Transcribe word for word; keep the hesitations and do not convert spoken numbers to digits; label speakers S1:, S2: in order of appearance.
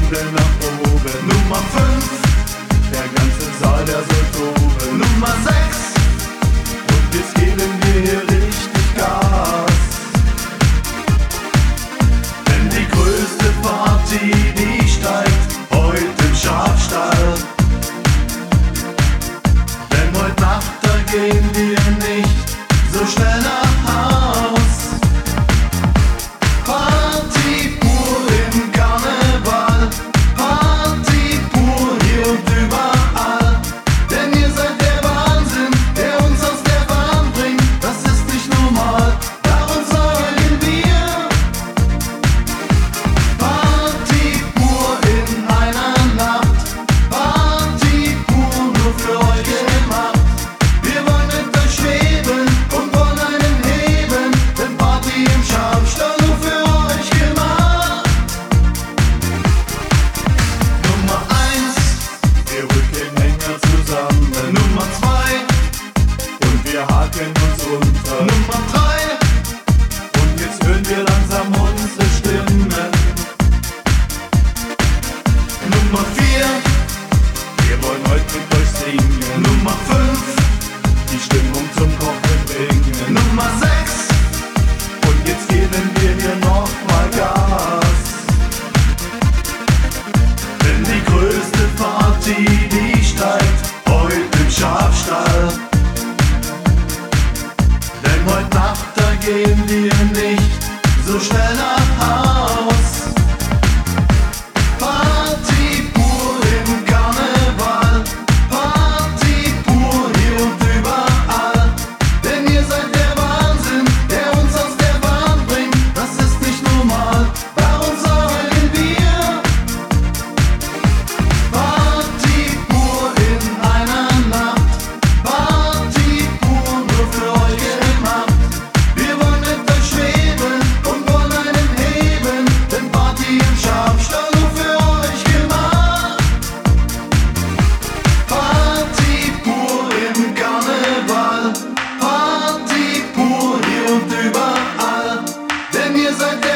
S1: Hände nach oben. Nummer fünf, der ganze Saal, der soll toben. Nummer sechs, und jetzt geben wir hier richtig Gas. Denn die größte Party, die steigt heute im Schafstall. Denn heute Nacht, da gehen wir nicht so schnell nach Haus. Party pur im Karneval, Party pur hier und überall. Denn ihr seid der Wahnsinn, der uns aus der Bahn bringt. Das ist nicht normal, darum sagen wir. Party pur in einer Nacht, Party pur nur für euch gemacht. Wir wollen mit euch schweben und wollen einen heben, denn Party im Schafstall nur für euch gemacht. Nummer eins, wir rücken enger zusammen. Nummer zwei, und wir haken uns runter. Nummer drei, und jetzt hören wir langsam unsere Stimmen. Nummer vier, wir wollen heute mit euch singen. Nummer fünf, die Stimmung zum Kochen bringen. Nummer sechs, und jetzt geben wir hier noch mal Gas. Denn die größte Party, die steigt heute im Schafstall. Denn heute Nacht, da gehen wir nicht so schnell nach Haus. Party pur im Karneval, Party pur hier und überall. Denn ihr seid der Wahnsinn, der uns aus der Bahn bringt. Das ist nicht normal, darum sagen wir. Party pur in einer Nacht, Party pur nur für euch gemacht. Wir wollen mit euch schweben und wollen einen heben, denn Party im Schafstall nur für euch gemacht. Party pur im Karneval, Party pur hier und überall. Denn ihr seid